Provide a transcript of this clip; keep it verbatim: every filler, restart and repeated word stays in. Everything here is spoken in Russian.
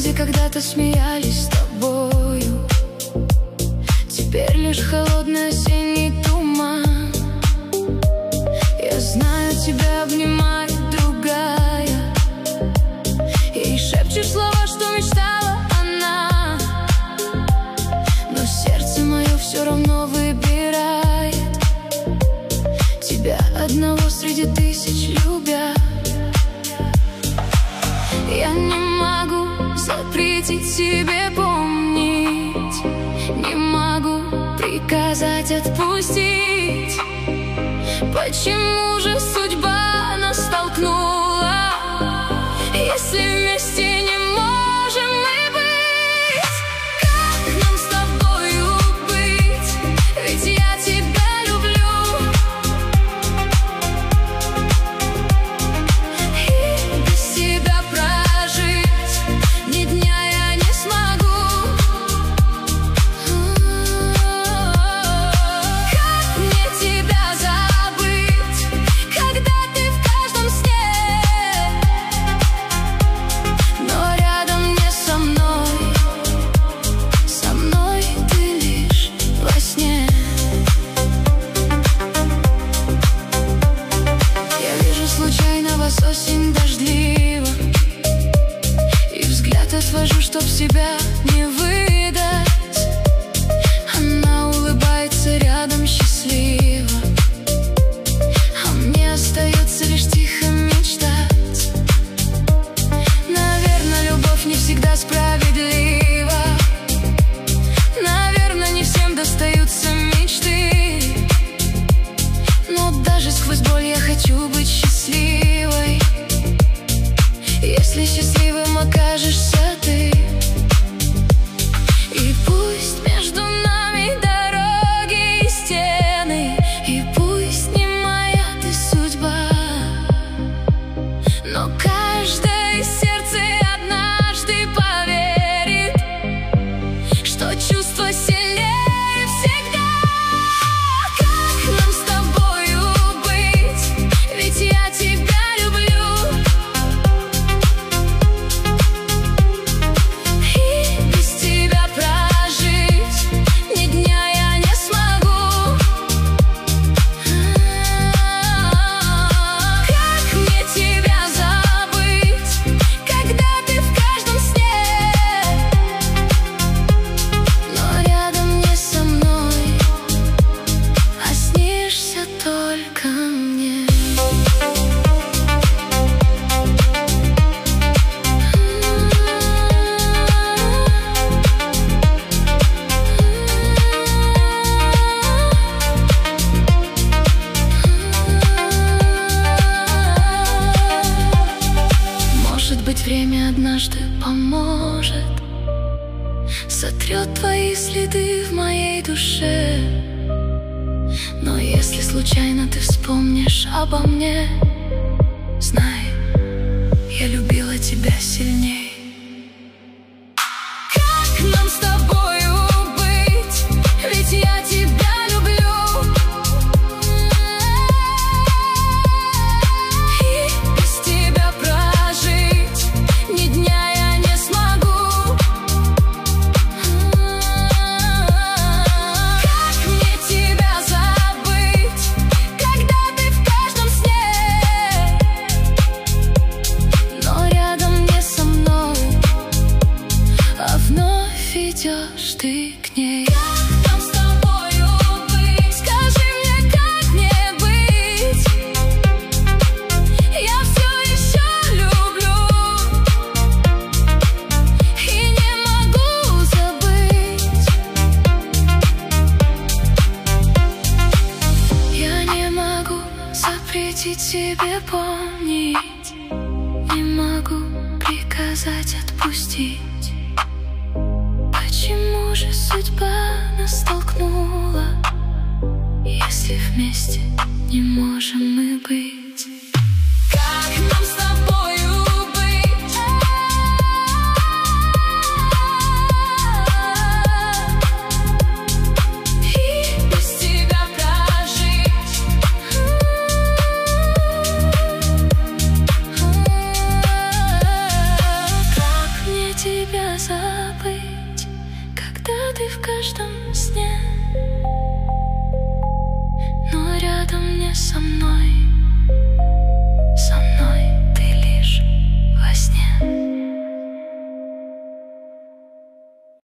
где когда-то смеялись с тобою, теперь лишь холодный осенний туман. Я знаю, тебя обнимает другая, ей шепчешь слова, что мечтала она, но сердце мое все равно выбирает тебя одного среди тысяч любя. Я не могу запретить себе помнить, не могу приказать отпустить. Почему же судьба нас столкнула, если вместе не можем мы быть? Как нам с тобою быть? Ведь я тебя люблю, и без тебя прожить ни дня я не смогу. Как мне тебя забыть, когда ты в каждом сне, но рядом не со мной, со мной ты лишь во сне. Я вижу случайно вас осень дождлива, и взгляд отвожу, чтоб себя не выдать. Она улыбается рядом счастливо, а мне остается лишь тихо мечтать. Наверное, любовь не всегда справедлива, наверное, не всем достаются мечты, но даже сквозь боль я хочу быть счастливой. Если счастливым окажешься ты, и пусть между нами дороги и стены, и пусть не моя ты судьба, но каждое сердце однажды поверит, что чувство сильнее всегда. Как нам с тобою быть? Ведь я тебя люблю, и без тебя прожить ни дня я не смогу. Как мне тебя забыть, когда ты в каждом сне, но рядом не со мной, а снишься только мне. Может быть, время однажды поможет, сотрет твои следы в моей душе. Но если случайно ты вспомнишь обо мне, знай, я любила тебя сильней. Как нам с тобою быть? Ведь я тебя люблю, и без тебя прожить ни дня я не смогу. Как мне тебя забыть, когда ты в каждом сне, но рядом не со мной, а вновь идешь ты к ней. Как нам с тобою быть? Скажи мне, как мне быть? Я все еще люблю и не могу забыть. Я не могу запретить себе помнить, не могу приказать отпустить. Почему же судьба нас столкнула, если вместе не можем мы быть? Как нам с тобою быть? И без тебя прожить. Как мне тебя со мной.